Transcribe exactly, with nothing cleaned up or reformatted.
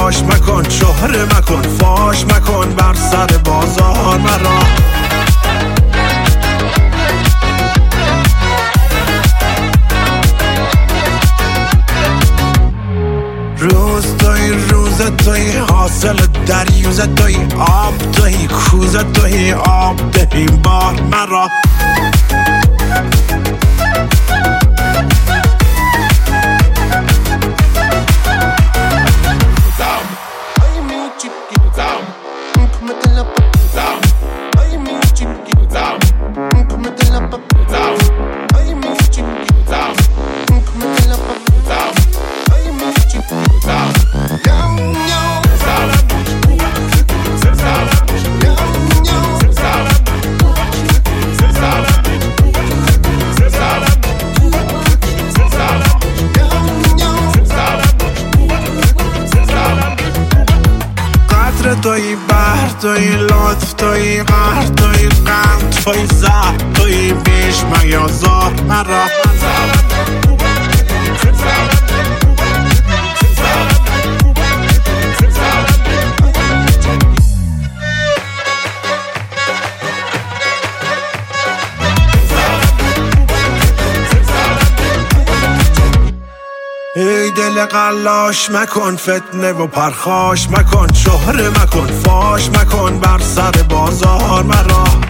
قلاش مکن، شهره مکن، فاش مکن بر سر بازار مرا. روز توی روز توی حاصل دریوز توی آب توی کوز توی آب دهیم بار مرا. توی بحر توی لطف توی قهر توی قند توی زهر توی بیش میازار مرا. ای دل قلاش مکن، فتنه و پرخاش مکن، شهره مکن، فاش مکن بر سر بازار مرا.